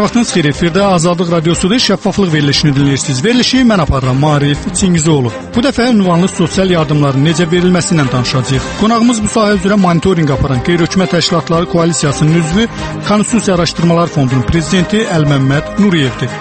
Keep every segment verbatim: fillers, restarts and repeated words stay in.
Vaxtınız xeyir, efirdə Azadlıq Radiosu'da şəffaflıq verilişini dinləyirsiniz. Verilişi mən aparıram, Marif Çingizoğlu. Bu dəfə ünvanlı sosial yardımların necə verilməsindən danışacağıq. Qonağımız bu sahə üzrə monitorinq aparan Qeyri-Hökumət Təşkilatları Koalisiyasının üzvü, Konstitusiya Araşdırmalar Fondunun prezidenti Əlməmməd Nuriyevdir.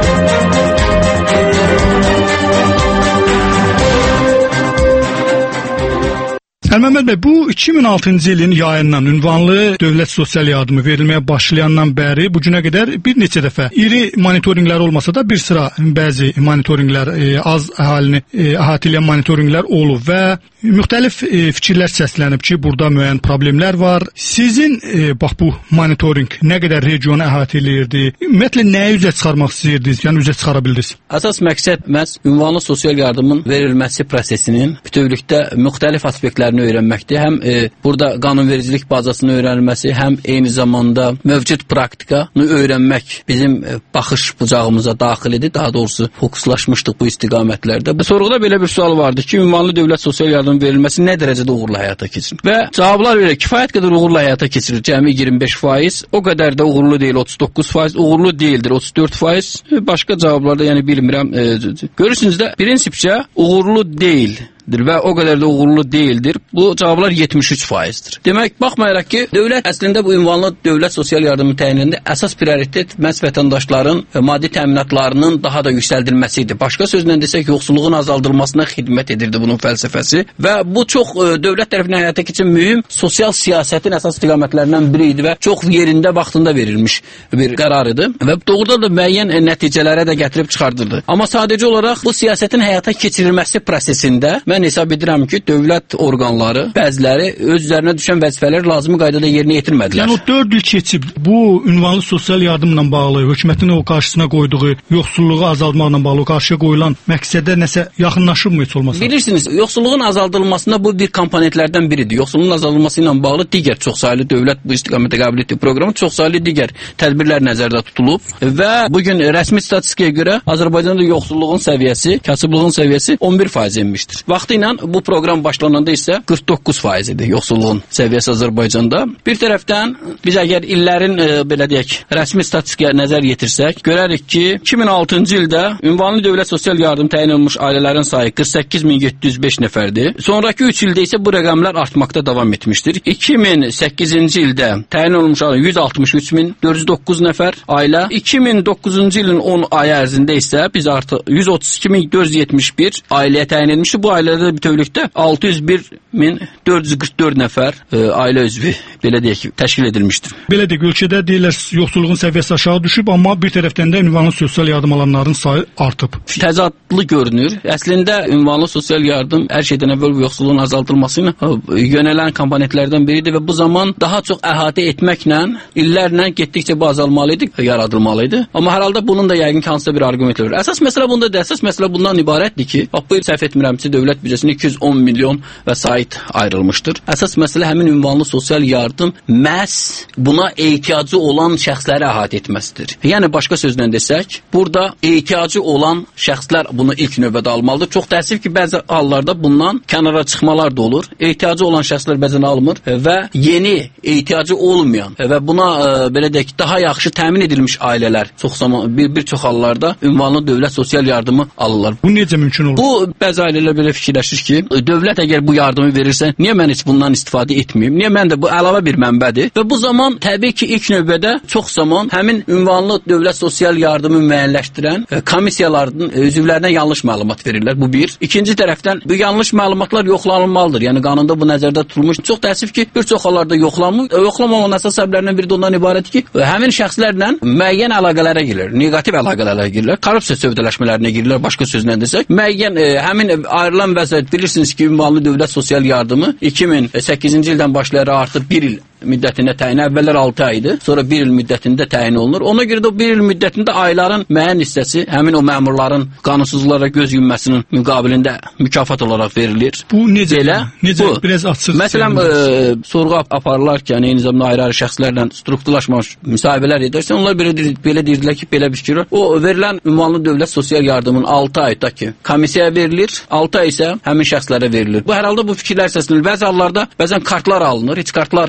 Əlməmməd bəy, bu iki min altıncı ilin yayından ünvanlı dövlət sosial yardımı verilməyə başlayandan bəri bu günə qədər bir neçə dəfə iri monitorinqlər olmasa da bir sıra bəzi monitorinqlər, e, az əhalini e, əhatə edən monitorinqlər olub və müxtəlif e, fikirlər səslənib ki, burada müəyyən problemlər var. Sizin e, bax bu monitorinq nə qədər regionu əhatə eləyirdi? Ümumiyyətlə nəyi üzə çıxarmaq istəyirdiniz, yəni üzə çıxara bildiniz? Əsas məqsəd məhz ünvanlı sosial yardımın verilməsi prosesinin bütövlükdə müxtəlif aspektlərini öyrənməkdir. Həm e, burada qanunvericilik bazasının öyrənilməsi, həm eyni zamanda mövcud praktikanı öyrənmək bizim e, baxış bucağımıza daxil idi. Daha doğrusu fokuslaşmışdıq bu istiqamətlərdə. Sorğuda belə bir sual vardı ki, ünvanlı dövlət sosial yardım verilməsi nə dərəcədə uğurlu həyata keçirir? Və cavablar verir, kifayət qədər uğurlu həyata keçirir. Cəmi iyirmi beş faiz, o qədər də uğurlu deyil, otuz doqquz faiz, uğurlu deyildir, otuz dörd faiz. Başqa cavablarda, yəni bilmirəm. E, görürsünüz də, prinsipcə uğurlu deyil və o qədər də uğurlu deyildir. Bu cavablar yetmiş üç faizdir. Demək, baxmayaraq ki, dövlət əslində bu ünvanlı dövlət sosial yardımı təyinində əsas prioritet məhz vətəndaşların maddi təminatlarının daha da yüksəldilməsi idi. Başqa sözlə desək, yoxsulluğun azaldılmasına xidmət edirdi bunun fəlsəfəsi və bu çox dövlət tərəfindən həyata keçən mühüm sosial siyasətin əsas istiqamətlərindən biri idi və çox yerində, vaxtında verilmiş bir qərar idi və doğrudan da müəyyən nəticələrə də gətirib çıxardırdı. Amma sadəcə olaraq bu siyasətin həyata keçirilməsi prosesində mən hesab edirəm ki, dövlət orqanları, bəziləri öz üzərinə düşən vəzifələri lazımi qaydada yerinə yetirmədilər. Yəni o dörd il keçib bu ünvanlı sosial yardımla bağlı, hökumətin o qarşısına qoyduğu yoxsulluğu azaldmaqla bağlı qarşıya qoyulan məqsədə nəsə yaxınlaşırmı heç olmasa? Bilirsiniz, yoxsulluğun azaldılmasında bu bir komponentlərdən biridir. Yoxsulluğun azaldılması ilə bağlı digər çoxsaylı dövlət bu istiqamətə qəbul etdiyi proqramı çoxsaylı digər tədbirlər nəzərdə tutulub və bu gün rəsmi statistikaya görə Azərbaycanda yoxsulluğun səviyyəsi, kasıblığın səviyyəsi on bir faiz enmişdir. Vaxtı ilə bu proqram başlananda isə qırx doqquz faiz idi yoxsulluğun səviyyəsi Azərbaycanda. Bir tərəfdən biz əgər illərin e, belə deyək, rəsmi statistikaya nəzər yetirsək, görərik ki, iki min altıncı ildə ünvanlı dövlət sosial yardım təyin olunmuş ailələrin sayı qırx səkkiz min yeddi yüz beş nəfərdir. Sonrakı üç ildə isə bu rəqəmlər artmaqda davam etmişdir. iki min səkkizinci ildə təyin olunmuş ailə yüz altmış üç min dörd yüz doqquz nəfər ailə, iki min doqquzuncu ilin on ayı ərzində isə biz artıq yüz otuz iki min dörd yüz yetmiş bir ailəyə təyin edilmişdir. Bu ailə bütövlükdə altı yüz bir min dörd yüz qırx dörd nəfər e, ailə üzvü belə deyək təşkil edilmişdir. Belə deyək, ölkədə deyirlər yoxsulluğun səviyyəsi aşağı düşüb, amma bir tərəfdən də ünvanlı sosial yardım alanların sayı artıb. Təzadlı görünür. Əslində ünvanlı sosial yardım hər şeydən əvvəl yoxsulluğun azaldılması ilə yönələn komponentlərdən biridir və bu zaman daha çox əhatə etməklə illərlə getdikcə bu azalmalı idi, yaradılmalı idi. Amma hər halda bunun da yəqin ki, hansısa bir arqument var. Əsas məsələ bunda da, əsas məsələ bundan ibarətdir ki, bax bu il səhv etmirəmsə dövlət büdcəsinə iki yüz on milyon vəsait ayrılmışdır. Əsas məsələ həmin ünvanlı sosial yardım məhz buna ehtiyacı olan şəxsləri əhatə etməsidir. Yəni başqa sözlə desək, burada ehtiyacı olan şəxslər bunu ilk növbədə almalıdır. Çox təəssüf ki, bəzi hallarda bundan kənara çıxmalar da olur. Ehtiyacı olan şəxslər bəzən almır və yeni ehtiyacı olmayan və buna ə, belə deyək, daha yaxşı təmin edilmiş ailələr çox zaman bir, bir çox hallarda ünvanlı dövlət sosial yardımı alırlar. Bu necə mümkün olur? Bu bəzi ailələr belə fikirləşir ki, dövlət əgər bu yardımı verirsə, niyə mən heç bundan istifadə etməyim? Niyə mən də bu əlavə bir mənbədir? Və bu zaman təbii ki, ilk növbədə çox zaman həmin ünvanlı dövlət sosial yardımı müəyyənləşdirən komissiyaların üzvlərinə yanlış məlumat verirlər. Bu bir. İkinci tərəfdən bu yanlış məlumatlar yoxlanılmalıdır. Yəni qanunda bu nəzərdə tutulmuş. Çox təəssüf ki, bir çox hallarda yoxlanmır. Yoxlamamanın əsas səbəblərindən biri də ondan ibarət ki, həmin şəxslərlə müəyyən əlaqələrə girir, neqativ əlaqələrə girirlər, korrupsiya sövdələşmələrinə girirlər. Başqa sözlə desək, müəyyən e, həmin ayrılan vəsait bilirsiniz ki, ünvanlı dövlət sosial yardımı iki min səkkizinci ildən başlayaraq artıq bir il müddətində təyin, əvvəllər altı aydı, sonra bir il müddətində təyin olunur. Ona görə də o bir il müddətində ayların müəyyən hissəsi həmin o məmurların qanunsuzluqlara göz yumməsinin müqabilində mükafat olaraq verilir. Bu necə? Belə, necə? Bu, biraz açıq. Məsələn, e, sorğu aparılarkən eyni zamanda ayrı-ayrı şəxslərlə strukturlaşmış müsahibələr edərsən, onlar belə, belə deyirdilər ki, belə bir fikir var. O verilən ünvanlı dövlət sosial yardımın altı aydakı komissiyaya verilir, altı ay isə həmin şəxslərə verilir. Bu hər halda bu fikirlər səslənir. Bəzi hallarda bəzən kartlar alınır, heç kartlar, bunlar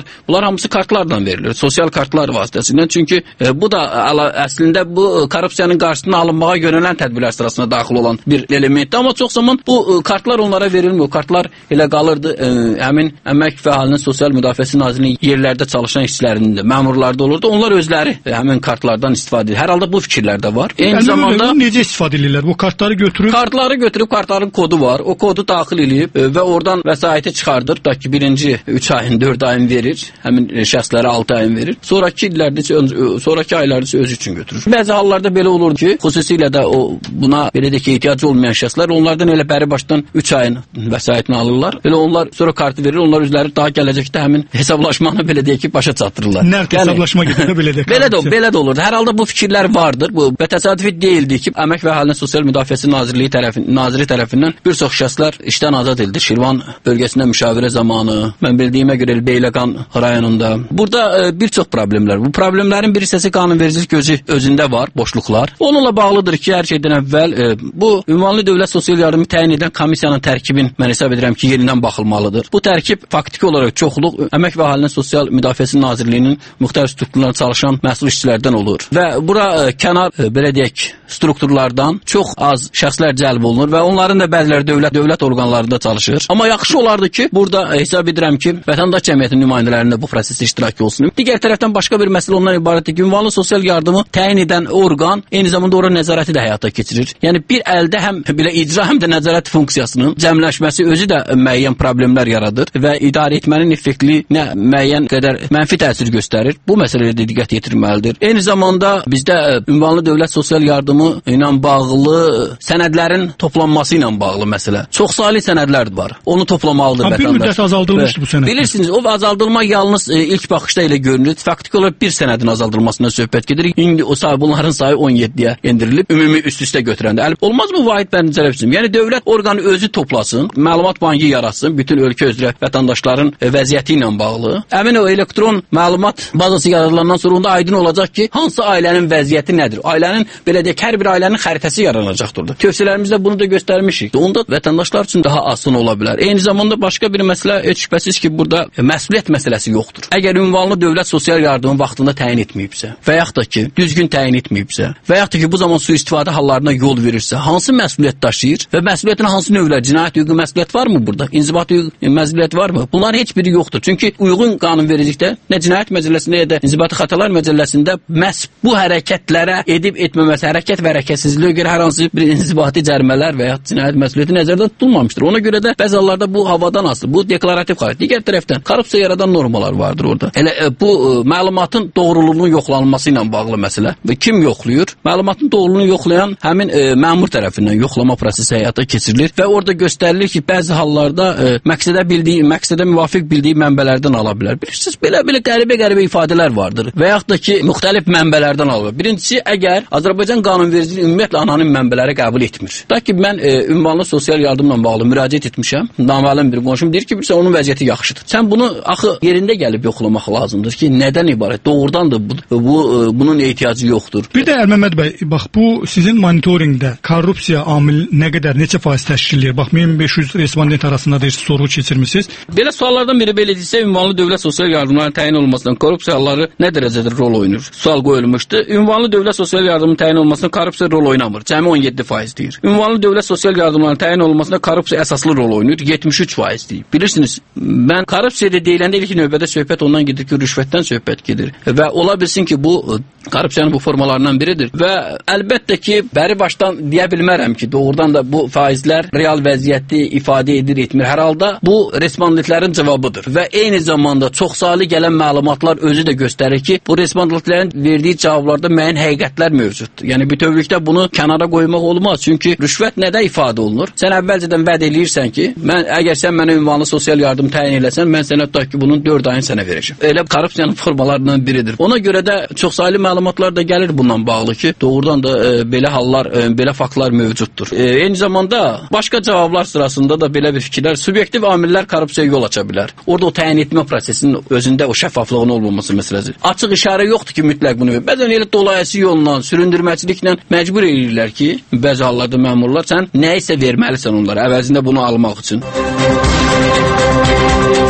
hamısı kartlardan verilir. Sosial kartlar vasitəsilə. Çünki e, bu da ala, əslində bu korrupsiyanın qarşısına alınmağa yönələn tədbirlər sırasına daxil olan bir elementdir. Amma çox zaman bu e, kartlar onlara verilmir. Kartlar elə qalırdı e, həmin Əmək və Əhalinin Sosial Müdafiəsi Nazirliyinin yerlərdə çalışan işçilərində, məmurlarda olurdu. Onlar özləri e, həmin kartlardan istifadə edir. Hər halda bu fikirlər də var. Eyni Əlbəttə, zamanda necə istifadə edirlər? Bu kartları götürüb kartları götürüb kartların kodu var. O kodu daxil edib e, və oradan vəsaiti çıxardır. Da ki, birinci üç ayın, dörd ayın verir. Həmin e, şəxslərə altı ayın verir. Sonrakı illərdə isə, sonrakı aylarda isə özü üçün götürür. Bəzi hallarda belə olur ki, xüsusilə də o buna belə də ki, ehtiyacı olmayan şəxslər onlardan elə bəri başdan üç ayın vəsaitini alırlar. Belə onlar sonra kartı verir. Onlar özləri daha gələcəkdə həmin hesablaşmanı belə deyək ki, başa çatdırırlar. Nərd hesablaşma gedir belə də. Belə də belə də olur. Hər halda bu fikirlər vardır. Bu və təsadüfi deyildi ki, Əmək və Əhalinin Sosial Müdafiəsi Nazirliyi tərəfindən, naziri tərəfindən bir çox şəxslər işdən azad edildi. Şirvan bölgəsində müşavirə zamanı, mən bildiyimə görə Beyləqan rayonunda. Burada e, bir çox problemlər. Bu problemlərin bir hissəsi qanunvericilik özü özündə var, boşluqlar. Onunla bağlıdır ki, hər şeydən əvvəl e, bu ünvanlı dövlət sosial yardımı təyin edən komissiyanın tərkibin mən hesab edirəm ki, yenidən baxılmalıdır. Bu tərkib faktiki olaraq çoxluq Əmək və Əhalinin Sosial Müdafiəsi Nazirliyinin müxtəlif strukturlarında çalışan məsul işçilərdən olur. Və bura e, kənar e, belə deyək strukturlardan çox az şəxslər cəlb olunur və onların da bəziləri dövlət dövlət orqanlarında çalışır. Amma yaxşı olardı ki, burada hesab edirəm ki, vətəndaş cəmiyyətinin nümayəndələrində bu prosesdə iştirak olsun. Digər tərəfdən başqa bir məsələ ondan ibarətdir ki, ünvanlı sosial yardımı təyin edən orqan eyni zamanda ora nəzarəti də həyata keçirir. Yəni bir əldə həm belə icra, həm də nəzarət funksiyasının cəmləşməsi özü də müəyyən problemlər yaradır və idarə etmənin effektliyinə müəyyən qədər mənfi təsir göstərir. Bu məsələyə də diqqət yetirməlidir. Eyni zamanda bizdə ünvanlı dövlət sosial yardımı ilə bağlı sənədlərin toplanması ilə bağlı məsələ. Çoxsaylı sənədlər var. Onu toplamalıdır ha, vətəndaş. Bir müddət azaldılmışdı bu sənəd. Bilirsiniz, o azaldılma yalnız e, ilk baxışda elə görünür. Faktiki olaraq bir sənədin azaldılmasına söhbət gedir. İndi o sayı bunların sayı on yeddiyə endirilib, ümumi üst-üstə götürəndə. Əl, olmaz mı vahid bərnicələr üçün? Yəni dövlət orqanı özü toplasın, məlumat bankı yaratsın, bütün ölkə üzrə vətəndaşların e, vəziyyəti ilə bağlı. Həmin o elektron məlumat bazası yaradılandan sonra onda aydın olacaq ki, hansı ailənin vəziyyəti nədir? Ailənin belə deyək, hər bir ailənin xəritəsi yaranacaqdır. Tövsiyələrimizdə bunu da göstərmişik. Onda vətəndaşlar üçün daha asan ola bilər. Eyni zamanda başqa bir məsələ heç şübhəsiz ki, burada məsuliyyət məsələsi yoxdur. Əgər ünvanlı dövlət sosial yardımı vaxtında təyin etməyibsə və yaxud da ki, düzgün təyin etməyibsə və yaxud da ki, bu zaman sui-istifadə hallarına yol verirsə, hansı məsuliyyət daşıyır və məsuliyyətin hansı növlər? Cinayət hüquqi məsuliyyət varmı burada? İnzibati hüquqi məsuliyyət varmı? Bunların heç biri yoxdur. Çünki uyğun qanunvericilikdə nə cinayət məcəlləsində ya da İnzibati xətalar məcəlləsində məhz bu hərəkətlərə edib etməməsi, hərəkət və hərəkətsizliyə görə hər hansı bir inzibati cərimələr və ya cinayət məsuliyyəti nəzərdə tutulmamışdır. Ona görə də bəzi hallarda bu havadan asılı, bu deklarativ xarakter. Digər tərəfdən korrupsiya yaradan normalar vardır orada. Elə e, bu e, məlumatın doğruluğunun yoxlanılması ilə bağlı məsələ. Və kim yoxlayır? Məlumatın doğruluğunu yoxlayan həmin e, məmur tərəfindən yoxlama prosesi həyata keçirilir və orada göstərilir ki, bəzi hallarda e, məqsədə bildiyi, məqsədə müvafiq bildiyi mənbələrdən ala bilər. Bilirsiniz, belə-belə qəribə-qəribə ifadələr vardır və yaxud da ki, müxtəlif mənbələrdən alır. Birincisi, əgər Azərbaycan qanunvericiliyi ümumiyyətlə anonim mənbələri qəbul etmir. Da ki, mən e, ünvanlı sosial yardımla bağlı müraciət etmişəm. Naməlum bir qonşum deyir ki, bilirsən, onun vəziyyəti yaxşıdır. Sən bunu axı yerində gəlib yoxlamaq lazımdır ki, nədən ibarət? Doğrudan da bu, bu bunun ehtiyacı yoxdur. Bir də Əlməmməd bəy, bax bu sizin monitorinqdə korrupsiya amili nə qədər, neçə faiz təşkil edir? Bax min beş yüz respondent arasında da sorğu keçirmisiniz. Belə suallardan biri belə desə, ünvanlı dövlət sosial yardımlarının təyin olmasından korrupsiya halları nə dərəcədə rol oynayır? Sual qoyulmuşdu. Ünvanlı dövlət sosial yardımının təyin olmasında korrupsiya rol oynamır. Cəmi on yeddi faiz deyir. Ünvanlı dövlət sosial yardımlarının təyin olmasında korrupsiya əsaslı rol oynayır. yetmiş üç faiz deyir. Bilirsiniz, mən korrupsiyada deyiləndə ilk növbədə söhbət ondan gedir ki, rüşvətdən söhbət gedir. Və ola bilsin ki, bu korrupsiyanın bu formalarından biridir. Və əlbəttə ki, bəri başdan deyə bilmərəm ki, doğrudan da bu faizlər real vəziyyəti ifadə edir, etmir. Hər halda bu respondentlərin cavabıdır. Və eyni zamanda çoxsaylı gələn məlumatlar özü də göstərir ki, bu respondentlərin verdiyi cavablarda müəyyən həqiqətlər mövcuddur. Yəni bütövlükdə bunu kənara qoymaq olmaz. Çünki rüşvət nədə ifadə olunur? Sən əvvəlcədən vəd eləyirsən ki, mən əgər sən mənə ünvanlı sosial yardım təyin eləsən, mən sənə tutaq ki, bunun dörd ayını sənə verəcəm. Elə korrupsiyanın formalarından biridir. Ona görə də çoxsaylı məlumatlar da gəlir bundan bağlı ki, doğrudan da e, belə hallar, e, belə faktlar mövcuddur. E, eyni zamanda başqa cavablar sırasında da belə bir fikirlər, subyektiv amillər korrupsiyaya yol aça bilər. Orada o təyin etmə prosesinin özündə o şəffaflığın olmaması məsələsi. Açıq işarə yoxdur ki, mütləq bunu. Bəzən elə dolayısı yolla, süründürməçiliklə məcbur edirlər ki, bəzi hallarda məmurlar sən nə isə verməlisən onlara, əvəzində bunu almaq üçün.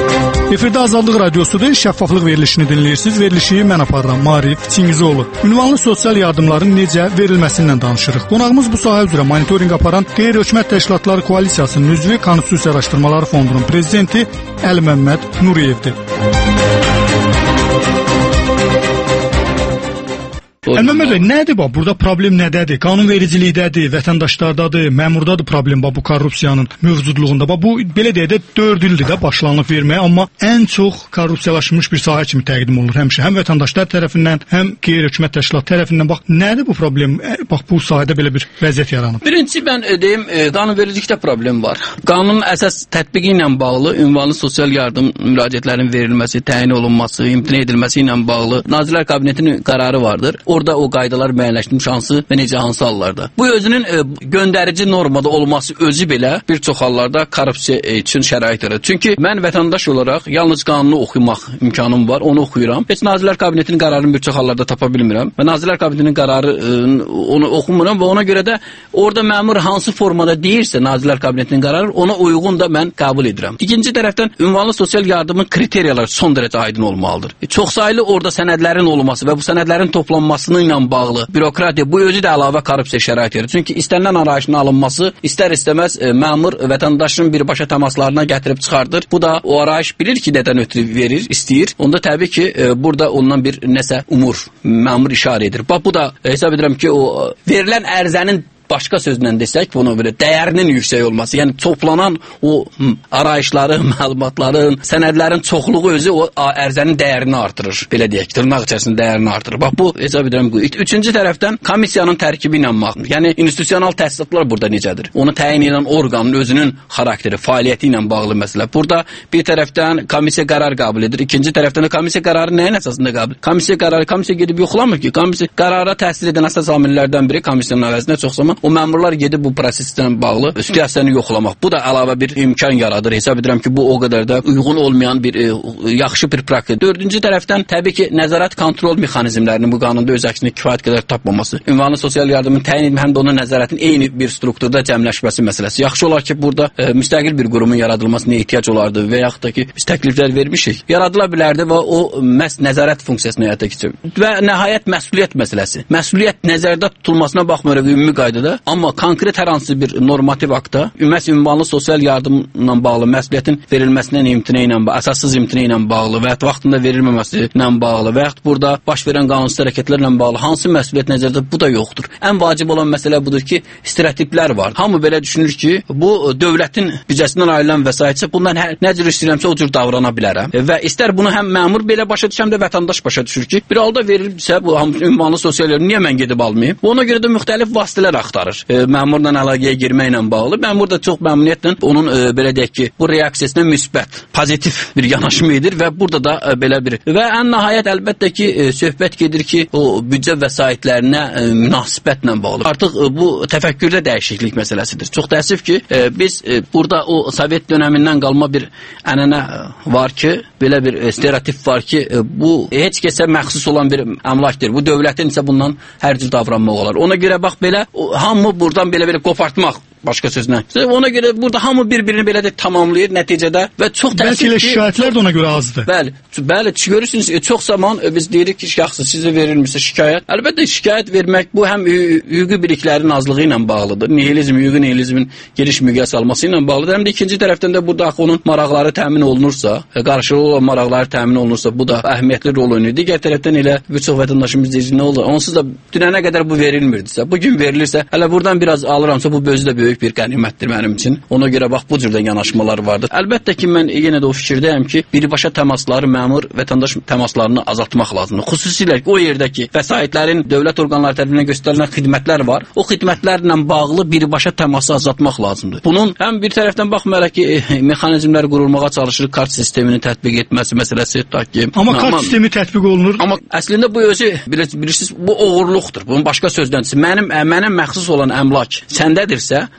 Efirdə Azadlıq Radiosudur, şəffaflıq verilişini dinləyirsiniz. Verilişi mən aparıram, Marif Çingizoğlu. Ünvanlı sosial yardımların necə verilməsindən danışırıq. Qonağımız bu sahə üzrə monitorinq aparan Qeyri-Hökumət Təşkilatları Koalisiyasının üzvü Konstitusiya Araşdırmaları Fondunun prezidenti Əli Məmməd Nuriyevdir. Əməməd bəy, nədir bu? Burada problem nədədir? Qanunvericilikdədir, vətəndaşlardadır, məmurdadır problem bu korrupsiyanın mövcudluğunda. Bu belə deyə də dörd ildir də başlanılıb verməyə, amma ən çox korrupsiyalaşmış bir sahə kimi təqdim olunur həmişə. Həm vətəndaşlar tərəfindən, həm qeyri-hökumət təşkilat tərəfindən. Bax, nədir bu problem? Bax, bu sahədə belə bir vəziyyət yaranıb. Birincisi mən deyim, e, qanunvericilikdə problem var. Qanunun əsas tətbiqi ilə bağlı ünvanlı sosial yardım müraciətlərinin verilməsi, təyin olunması, imtina edilməsi ilə bağlı Nazirlər Kabinetinin qərarı vardır. Orada o qaydalar müəyyənləşdirilmiş hansı və necə hansı hallarda. Bu özünün e, göndərici normada olması özü belə bir çox hallarda korrupsiya e, üçün şərait yaratır. Çünki mən vətəndaş olaraq yalnız qanunu oxumaq imkanım var, onu oxuyuram. Heç Nazirlər Kabinetinin qərarını bir çox hallarda tapa bilmirəm və Nazirlər Kabinetinin qərarı e, onu oxumuram və ona görə də orada məmur hansı formada deyirsə Nazirlər Kabinetinin qərarı ona uyğun da mən qəbul edirəm. İkinci tərəfdən ünvanlı sosial yardımın kriteriyaları son dərəcə aydın olmalıdır. E, çoxsaylı orada sənədlərin olması və bu sənədlərin toplanması ilə bağlı bürokratiya bu özü də əlavə korrupsiya şərait yaratır. Çünki istənilən arayışın alınması istər-istəməz e, məmur vətəndaşın birbaşa təmaslarına gətirib çıxardır. Bu da o arayış bilir ki, nədən ötürü verir, istəyir. Onda təbii ki, e, burada ondan bir nəsə umur, məmur işarə edir. Bax, bu da e, hesab edirəm ki, o verilən ərizənin başqa sözlə desək, bunu belə dəyərinin yüksək olması, yəni toplanan o arayışların, məlumatların, sənədlərin çoxluğu özü o ərizənin dəyərini artırır. Belə deyək, dırnaq içərisində dəyərini artırır. Bax, bu hesab edirəm bu. Üçüncü tərəfdən komissiyanın tərkibi ilə bağlı. Yəni institusional təsisatlar burada necədir? Onu təyin edən orqanın özünün xarakteri, fəaliyyəti ilə bağlı məsələ. Burada bir tərəfdən komissiya qərar qəbul edir. İkinci tərəfdən də komissiya qərarı nəyin əsasında qəbul? Komissiya qərarı komissiya gedib yoxlamır ki, komissiya qərara təsir edən əsas amillərdən biri komissiyanın əvəzinə çox zaman o məmurlar gedib bu proseslə bağlı siyasətini yoxlamaq. Bu da əlavə bir imkan yaradır. Hesab edirəm ki, bu o qədər də uyğun olmayan bir e, yaxşı bir praktika. Dördüncü tərəfdən təbii ki, nəzarət kontrol mexanizmlərinin bu qanunda öz əksini kifayət qədər tapmaması, ünvanlı sosial yardımın təyin edilməsi, həm də onun nəzarətin eyni bir strukturda cəmləşməsi məsələsi. Yaxşı olar ki, burada e, müstəqil bir qurumun yaradılmasına ehtiyac olardı və yaxud da ki, biz təkliflər vermişik. Yaradıla bilərdi və o məhz nəzarət funksiyasını həyata keçirir. Və nəhayət məsuliyyət məsələsi. Məsuliyyət nəzərdə tutulmasına baxmayaraq ümumi qaydada, amma konkret hər hansı bir normativ aktda ümumiyyətlə ünvanlı sosial yardımla bağlı məsuliyyətin verilməsindən imtina ilə, əsassız imtina ilə bağlı və ya vaxtında verilməməsi ilə bağlı və yaxud burada baş verən qanunsuz hərəkətlərlə bağlı hansı məsuliyyət nəzərdə bu da yoxdur. Ən vacib olan məsələ budur ki, stereotiplər var. Hamı belə düşünür ki, bu dövlətin büdcəsindən ayrılan vəsaitsə bundan hər nə cür istəyirəmsə o cür davrana bilərəm. Və istər bunu həm məmur belə başa düşəm də vətəndaş başa düşür ki, bir halda verilibsə bu ünvanlı sosial yardım niyə mən gedib almayım? Ona görə də müxtəlif vasitələr axtarır. E, məmurla əlaqəyə girməklə bağlı. Məmur da çox məmnuniyyətlə onun e, belə deyək ki, bu reaksiyasına müsbət, pozitiv bir yanaşma edir və burada da e, belə bir və ən nəhayət əlbəttə ki, e, söhbət gedir ki, o büdcə vəsaitlərinə e, münasibətlə bağlı. Artıq e, bu təfəkkürdə dəyişiklik məsələsidir. Çox təəssüf ki, e, biz e, burada o Sovet dönəmindən qalma bir ənənə var ki, belə bir e, stereotip var ki, e, bu heç kəsə məxsus olan bir əmlakdır. Bu dövlətin isə bundan hər cür davranmaq olar. Ona görə bax belə o, hamı buradan belə-belə qopartmaq başqa sözlə. Ona görə burada hamı bir-birini belə də tamamlayır nəticədə və çox təəssüf ki, şikayətlər də ona görə azdır. Bəli, bəli, görürsünüz, çox zaman biz deyirik ki, şəxsi sizə verilmişsə şikayət. Əlbəttə şikayət vermək bu həm hüquqi biliklərin azlığı ilə bağlıdır. Nihilizm, hüquqi nihilizmin geniş miqyas alması ilə bağlıdır. Həm də ikinci tərəfdən də burada onun maraqları təmin olunursa, qarşılıqlı olan maraqları təmin olunursa, bu da əhəmiyyətli rol oynayır. Digər tərəfdən elə bir çox vətəndaşımız deyir, nə olur? Onsuz da dünənə qədər bu verilmirdisə, bu gün verilirsə, hələ buradan biraz alıramsa bu özü də böyük bir qənimətdir mənim üçün. Ona görə bax bu cürdə yanaşmalar vardır. Əlbəttə ki, mən yenə də o fikirdəyəm ki, birbaşa təmasları məmur vətəndaş təmaslarını azaltmaq lazımdır. Xüsusilə o yerdəki vəsaitlərin dövlət orqanları tərəfindən göstərilən xidmətlər var. O xidmətlərlə bağlı birbaşa təması azaltmaq lazımdır. Bunun həm bir tərəfdən baxmayaraq ki, e, mexanizmlər qurulmağa çalışır, kart sistemini tətbiq etməsi məsələsi tutaq ki. Amma kart amma, sistemi tətbiq olunur. Amma əslində bu özü bilirsiniz, bu oğurluqdur. Bunun başqa sözlə mənim mənim məxsus olan əmlak səndədirsə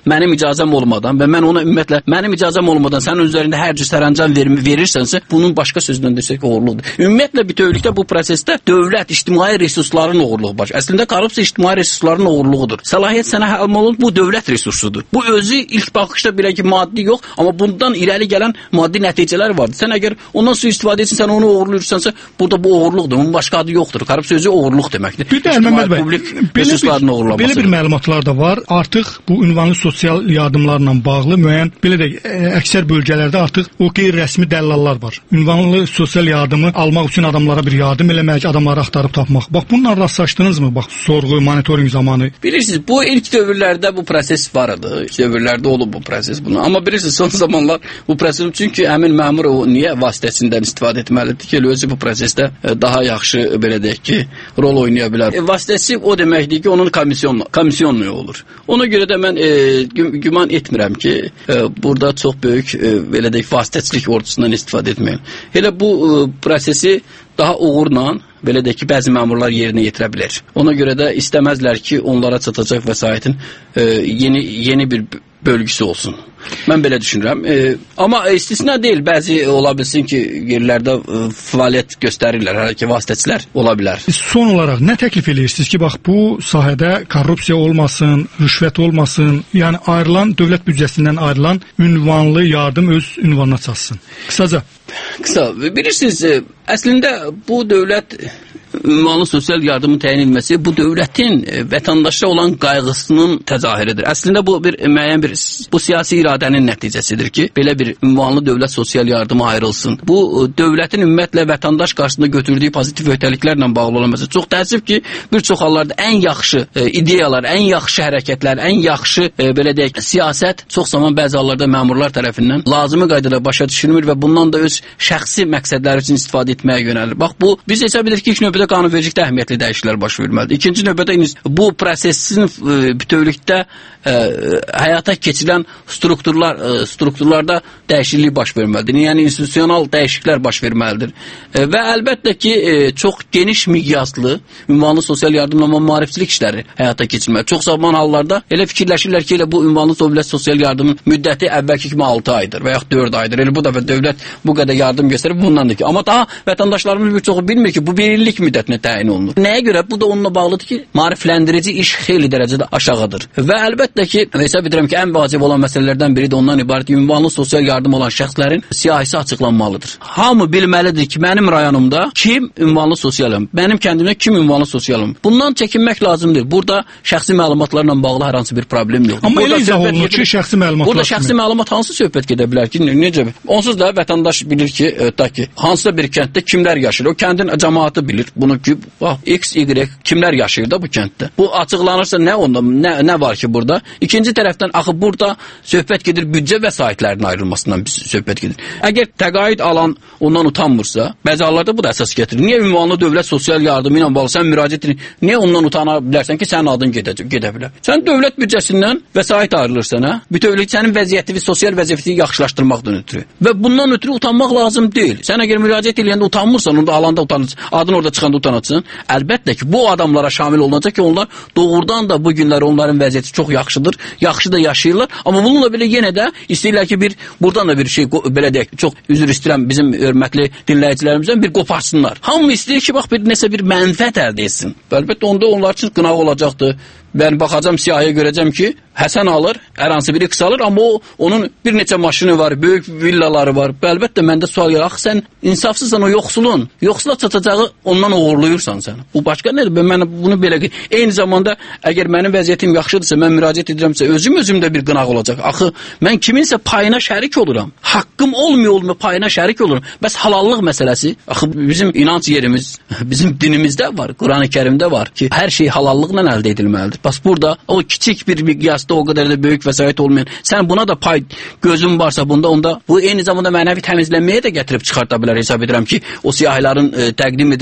mənim icazəm olmadan və mən ona ümumiyyətlə mənim icazəm olmadan sənin üzərində hər cür sərəncam ver verirsənsə, bunun başqa sözlə desək oğurluqdur. Ümumiyyətlə bütövlükdə bu prosesdə dövlət ictimai resursların oğurluğu baş. Əslində korrupsiya ictimai resursların oğurluğudur. Səlahiyyət sənə həll olunur, bu dövlət resursudur. Bu özü ilk baxışda belə ki, maddi yox, amma bundan irəli gələn maddi nəticələr vardır. Sən əgər ondan sui-istifadə etsən, sən onu oğurluyursansa, burada bu oğurluqdur. Bunun başqa adı yoxdur. Korrupsiya özü oğurluq deməkdir. Bir də Məhəmməd bəy, belə bir, belə bir məlumatlar da var. Artıq bu ünvanlı sosial yardımlarla bağlı müəyyən belə də əksər bölgələrdə artıq o qeyri-rəsmi dəllallar var. Ünvanlı sosial yardımı almaq üçün adamlara bir yardım eləmək, adamları axtarıb tapmaq. Bax bununla rastlaşdınızmı? Bax sorğu, monitorinq zamanı. Bilirsiniz, bu ilk dövrlərdə bu proses var idi. İlk dövrlərdə olub bu proses bunu. Amma bilirsiniz, son zamanlar bu proses çünki həmin məmur o niyə vasitəsindən istifadə etməlidir ki, özü bu prosesdə daha yaxşı belə deyək ki, rol oynaya bilər. E, vasitəsi o deməkdir ki, onun komisyon komisyonluğu olur. Ona görə də mən e, güman etmirəm ki, e, burada çox böyük e, belə deyək vasitəçilik ordusundan istifadə etməyin. Elə bu e, prosesi daha uğurla belə deyək ki, bəzi məmurlar yerinə yetirə bilər. Ona görə də istəməzlər ki, onlara çatacaq vəsaitin e, yeni yeni bir bölgüsü olsun. Mən belə düşünürəm. E, amma istisna deyil. Bəzi ola bilsin ki, yerlərdə e, fəaliyyət göstərirlər, hələ ki, vasitəçilər ola bilər. Son olaraq nə təklif edirsiniz ki, bax bu sahədə korrupsiya olmasın, rüşvət olmasın, yəni ayrılan dövlət büdcəsindən ayrılan ünvanlı yardım öz ünvanına çatsın? Qısaca. Qısa. Bilirsiniz, e, əslində bu dövlət ünvanlı sosial yardımın təyin edilməsi bu dövlətin e, vətəndaşa olan qayğısının təzahürüdür. Əslində bu bir müəyyən bir bu siyasi iradənin nəticəsidir ki, belə bir ünvanlı dövlət sosial yardımı ayrılsın. Bu e, dövlətin ümumiyyətlə vətəndaş qarşısında götürdüyü pozitiv öhdəliklərlə bağlı olması. Çox təəssüf ki, bir çox hallarda ən yaxşı e, ideyalar, ən yaxşı hərəkətlər, ən yaxşı e, belə deyək, siyasət çox zaman bəzi hallarda məmurlar tərəfindən lazımi qaydada başa düşülmür və bundan da öz şəxsi məqsədləri üçün istifadə etməyə yönəlir. Bax bu biz hesab edirik ki, ilk növbədə qanunvericilikdə əhəmiyyətli dəyişikliklər baş verməlidir. İkinci növbədə bu prosesin e, bütövlükdə e, həyata keçirilən strukturlar e, strukturlarda dəyişiklik baş verməlidir. Yəni institusional dəyişikliklər baş verməlidir. E, və əlbəttə ki, e, çox geniş miqyaslı ünvanlı sosial yardımla maarifçilik işləri həyata keçirilməlidir. Çox zaman hallarda elə fikirləşirlər ki, elə bu ünvanlı dövlət sosial yardımın müddəti əvvəlki kimi altı aydır və yaxud dörd aydır. Elə bu dəfə dövlət bu qədər yardım göstərir bundandır ki. Amma daha vətəndaşlarımız bir çoxu bilmir ki, bu bir illik müddətinə təyin olunur. Nəyə görə? Bu da onunla bağlıdır ki, maarifləndirici iş xeyli dərəcədə aşağıdır. Və əlbəttə ki, hesab edirəm ki, ən vacib olan məsələlərdən biri də ondan ibarət ünvanlı sosial yardım olan şəxslərin siyahisi açıqlanmalıdır. Hamı bilməlidir ki, mənim rayonumda kim ünvanlı sosialım, mənim kəndimdə kim ünvanlı sosialım. Bundan çəkinmək lazımdır. Burada şəxsi məlumatlarla bağlı hər hansı bir problem yoxdur. Amma elə izah olunur ki, şəxsi məlumatlar. Burada şəxsi məlumat hansı söhbət gedə bilər ki, necə? Onsuz da vətəndaş bilir ki, ta ki, hansısa bir kənddə kimlər yaşayır. O kəndin cəmaatı bilir bunu ki, bax, X, Y kimlər yaşayır da bu kənddə. Bu açıqlanırsa nə onda, nə, nə var ki burada? İkinci tərəfdən axı burada söhbət gedir büdcə vəsaitlərinin ayrılmasından bir söhbət gedir. Əgər təqaüd alan ondan utanmırsa, bəzi hallarda bu da əsas gətirir. Niyə ünvanlı dövlət sosial yardımı ilə bağlı sən müraciət edir? Niyə ondan utana bilərsən ki, sənin adın gedə, gedə bilər? Sən dövlət büdcəsindən vəsait ayrılırsan, hə? Bütövlükdə sənin vəziyyətini, sosial vəziyyətini yaxşılaşdırmaqdan ötürü. Və bundan ötürü utanmaq lazım deyil. Sən əgər müraciət edəndə utanmırsan, onda alanda utanırsan, adın orada çıxanda utanırsan. Əlbəttə ki, bu adamlara şamil olunacaq ki, onlar doğrudan da bu günlər onların vəziyyəti çox yaxşıdır, yaxşı da yaşayırlar. Amma bununla belə yenə də istəyirlər ki, bir buradan da bir şey belə deyək, çox üzr istəyirəm bizim hörmətli dinləyicilərimizdən bir qoparsınlar. Hamı istəyir ki, bax bir nəsə bir mənfəət əldə etsin. Əlbəttə onda onlar üçün qınaq olacaqdır. Ben baxacam siyahıya görəcəm ki, Həsən alır, hər hansı biri X alır, amma o onun bir neçə maşını var, böyük villaları var. Əlbəttə məndə sual gəlir, axı sən insafsızsan o yoxsulun, yoxsula çatacağı ondan uğurluyursan sən. Bu başqa nədir? Ben, mən bunu belə ki, eyni zamanda əgər mənim vəziyyətim yaxşıdırsa, mən müraciət edirəmsə, özüm özümdə bir qınaq olacaq. Axı mən kiminsə payına şərik oluram. Haqqım olmuyor olmuyor payına şərik olurum. Bəs halallıq məsələsi, axı bizim inanc yerimiz, bizim dinimizdə var, Qurani Kərimdə var ki, hər şey halallıqla əldə edilməlidir. Bəs burada o kiçik bir miqyasda o qədər də böyük vəsait olmayan, sən buna da pay gözün varsa bunda, onda bu eyni zamanda mənəvi təmizlənməyə də gətirib çıxarta bilər. Hesab edirəm ki, o siyahıların e, təqdim edilməsi və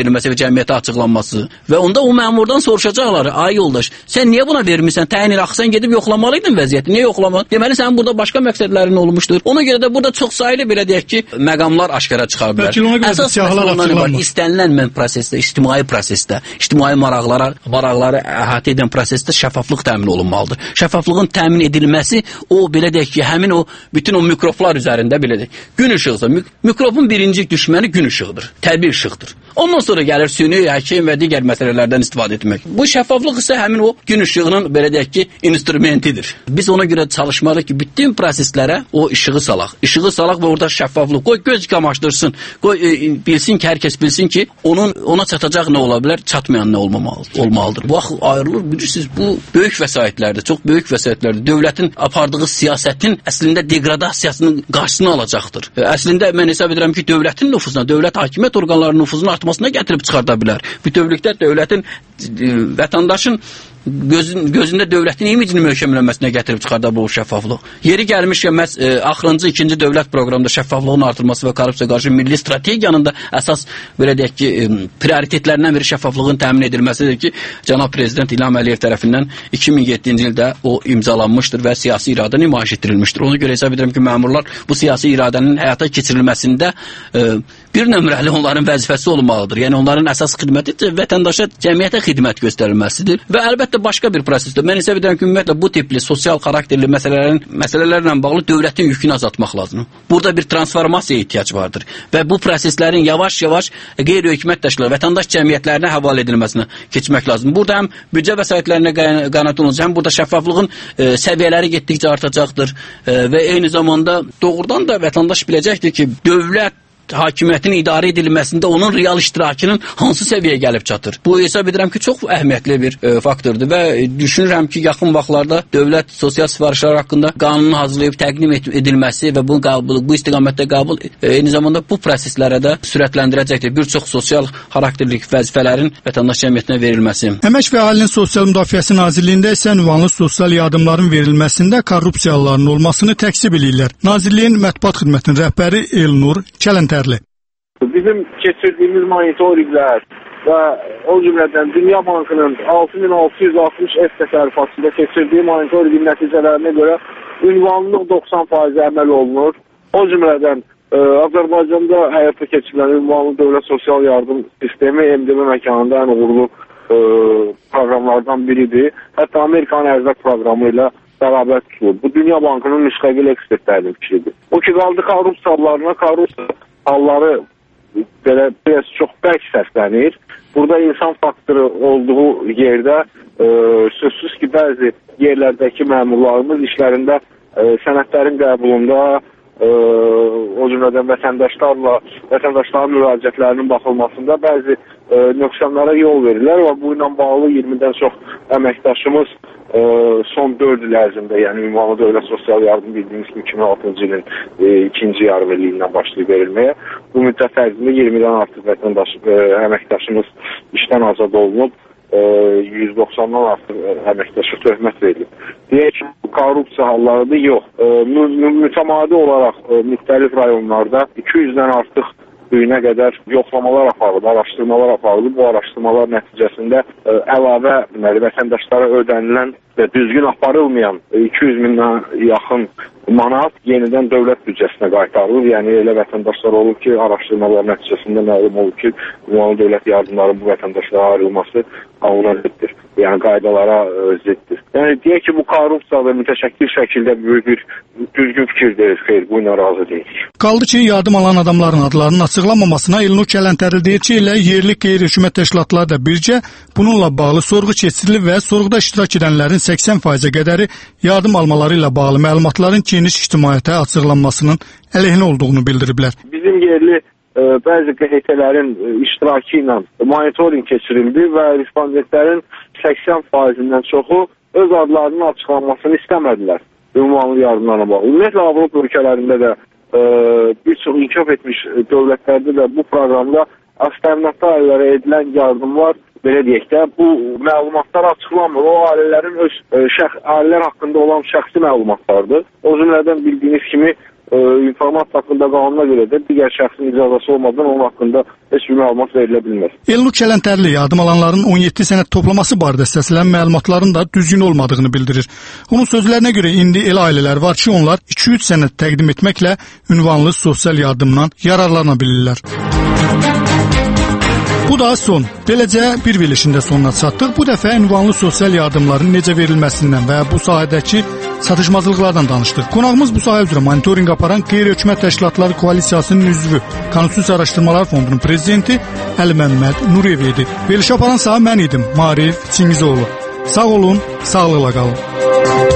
cəmiyyətə açıqlanması və onda o məmurdan soruşacaqlar, ay yoldaş, sən niyə buna vermirsən? Təyin elə axı sən gedib yoxlamalıydın vəziyyəti. Niyə yoxlamadın? Deməli sənin burada başqa məqsədlərin olmuşdur. Ona görə də burada çox saylı belə deyək ki, məqamlar aşkara çıxa bilər. Əsas məsələ var, istənilən mən prosesdə, ictimai prosesdə, ictimai maraqlara, maraqları əhatə edən prosesdə şəffaflıq təmin olunmalıdır. Şəffaflığın təmin edilməsi o belə deyək ki, həmin o bütün o mikroflar üzərində belə deyək. Gün işıqsa, mik mikrofon birinci düşməni gün işığıdır, təbii işıqdır. Ondan sonra gəlir süni, həkim və digər məsələlərdən istifadə etmək. Bu şəffaflıq isə həmin o gün işığının belə deyək ki, instrumentidir. Biz ona görə çalışmalıyıq ki, bütün proseslərə o işığı salaq. İşığı salaq və orada şəffaflıq. Qoy göz kamaşdırsın. Qoy e, bilsin ki, hər kəs bilsin ki, onun ona çatacaq nə ola bilər, çatmayan nə olmamalıdır, olmalıdır. Bu axı ayrılır. Bilirsiniz, bu böyük vəsaitlərdir, çox böyük vəsaitlərdir. Dövlətin apardığı siyasətin əslində degradasiyasının qarşısını alacaqdır. Əslində mən hesab edirəm ki, dövlətin nüfuzuna, dövlət hakimiyyət orqanlarının nüfuzunun artmasına gətirib çıxarda bilər. Bütövlükdə dövlətin, vətəndaşın gözün, gözündə dövlətin imicini möhkəmlənməsinə gətirib çıxarda bu şəffaflıq. Yeri gəlmişkən məhz e, axırıncı ikinci dövlət proqramında şəffaflığın artırılması və korrupsiya qarşı milli strategiyanın da əsas belə deyək ki, e, prioritetlərindən biri şəffaflığın təmin edilməsidir ki, cənab prezident İlham Əliyev tərəfindən iki min yeddinci ildə o imzalanmışdır və siyasi iradə nümayiş etdirilmişdir. Ona görə hesab edirəm ki, məmurlar bu siyasi iradənin həyata keçirilməsində e, bir nömrəli onların vəzifəsi olmalıdır. Yəni onların əsas xidməti vətəndaşa, cəmiyyətə xidmət göstərilməsidir və əlbəttə başqa bir prosesdir. Mən hesab edirəm ki, ümumiyyətlə bu tipli sosial xarakterli məsələlərin məsələlərlə bağlı dövlətin yükünü azaltmaq lazımdır. Burada bir transformasiyaya ehtiyac vardır və bu proseslərin yavaş-yavaş qeyri-hökumət təşkilatları, vətəndaş cəmiyyətlərinə həvalə edilməsinə keçmək lazımdır. Burada həm büdcə vəsaitlərinə qənaət olunacaq, həm burada şəffaflığın e, səviyyələri getdikcə artacaqdır e, və eyni zamanda doğrudan da vətəndaş biləcəkdir ki, dövlət hakimiyyətin idarə edilməsində onun real iştirakının hansı səviyyəyə gəlib çatır. Bu hesab edirəm ki, çox əhəmiyyətli bir e, faktordur və düşünürəm ki, yaxın vaxtlarda dövlət sosial sifarişlər haqqında qanunu hazırlayıb təqdim edilməsi və bu qəbul, bu istiqamətdə qəbul e, eyni zamanda bu proseslərə də sürətləndirəcəkdir. Bir çox sosial xarakterli vəzifələrin vətəndaş cəmiyyətinə verilməsi. Əmək və Əhalinin Sosial Müdafiəsi Nazirliyində isə ünvanlı sosial yardımların verilməsində korrupsiyaların olmasını təksib edirlər. Nazirliyin mətbuat xidmətinin rəhbəri Elnur Kələntər Bizim keçirdiyimiz monitorinqlər və o cümlədən Dünya Bankının altı min altı yüz altmış F təsərrüfatında keçirdiyi monitorinqin nəticələrinə görə ünvanlılıq doxsan faiz əməl olunur. O cümlədən ə, Azərbaycanda həyata keçirilən ünvanlı dövlət sosial yardım sistemi M D M məkanında ən uğurlu ə, proqramlardan biridir. Hətta Amerikanın ərzaq proqramı ilə bərabər tutulur. Bu Dünya Bankının müstəqil ekspertlərinin fikridir. O ki, qaldı korrupsiya hallarına, korrupsiya halları belə biraz çox bərk səslənir. Burada insan faktoru olduğu yerdə e, sözsüz ki, bəzi yerlərdəki məmurlarımız işlərində e, sənədlərin qəbulunda e, o cümlədən vətəndaşlarla vətəndaşların müraciətlərinin baxılmasında bəzi e, nöqsanlara yol verirlər və bu ilə bağlı iyirmidən çox əməkdaşımız e, son dörd il ərzində, yəni ünvanlı dövlət sosial yardım bildiyimiz kimi iki min altıncı ilin e, ikinci yarım illiyindən başlayıb verilməyə. Bu müddət ərzində iyirmidən artıq vətəndaş e, əməkdaşımız işdən azad olunub, e, yüz doxsandan artıq əməkdaşa töhmət verilib. Deyək ki, korrupsiya hallarıdır, yox. E, mü mü mütəmadi olaraq e, müxtəlif rayonlarda iki yüzdən artıq büyünə qədər yoxlamalar aparılıb, araşdırmalar aparılıb. Bu araşdırmalar nəticəsində ə, əlavə deməli, vətəndaşlara ödənilən və düzgün aparılmayan iki yüz mindən yaxın manat yenidən dövlət büdcəsinə qaytarılır. Yəni elə vətəndaşlar olub ki, araşdırmalar nəticəsində məlum olub ki, ünvanlı dövlət yardımları bu vətəndaşlara ayrılması qanuna ziddir. Yəni qaydalara ə, ziddir. Yəni deyək ki, bu korrupsiya və mütəşəkkil şəkildə böyük bir düzgün fikir deyil, xeyr, bu ilə razı deyilik. Qaldı ki, yardım alan adamların adlarının açıqlanmamasına Elnur Kələntərli deyir ki, elə yerli qeyri-hökumət təşkilatları da bircə bununla bağlı sorğu keçirilib və sorğuda iştirak edənlərin səksən faizə qədəri yardım almaları ilə bağlı məlumatların geniş ictimaiyyətə açıqlanmasının əleyhinə olduğunu bildiriblər. Bizim yerli ə, bəzi qəzetələrin ə, iştirakı ilə monitoring keçirildi və respondentlərin səksən faizindən çoxu öz adlarının açıqlanmasını istəmədilər ünvanlı yardımlarına bağlı. Ümumiyyətlə Avropa ölkələrində də ə, bir çox inkişaf etmiş dövlətlərdə də bu proqramda astərnatda ailələrə edilən yardımlar belə deyək də, bu məlumatlar açıqlanmır. O ailələrin öz şəxs ailələr haqqında olan şəxsi məlumatlardır. O cümlədən bildiyiniz kimi e, informasiya haqqında qanuna görə də digər şəxsin icazəsi olmadan onun haqqında heç bir məlumat verilə bilmir. Elnur Kələntərli yardım alanların on yeddi sənəd toplaması barədə səslənən məlumatların da düzgün olmadığını bildirir. Onun sözlərinə görə indi elə ailələr var ki, onlar iki üç sənəd təqdim etməklə ünvanlı sosial yardımdan yararlana bilirlər. Bu da son. Beləcə bir verilişində sonuna çatdıq. Bu dəfə ünvanlı sosial yardımların necə verilməsindən və bu sahədəki çatışmazlıqlardan danışdıq. Qonağımız bu sahə üzrə monitorinq aparan Qeyri-Hökumət Təşkilatları Koalisiyasının üzvü, Konstitusiya Araşdırmalar Fondunun prezidenti Əli Məmməd Nuriyev idi. Verilişi aparan sağ mən idim, Maarif Çingizoğlu. Sağ olun, sağlıqla qalın.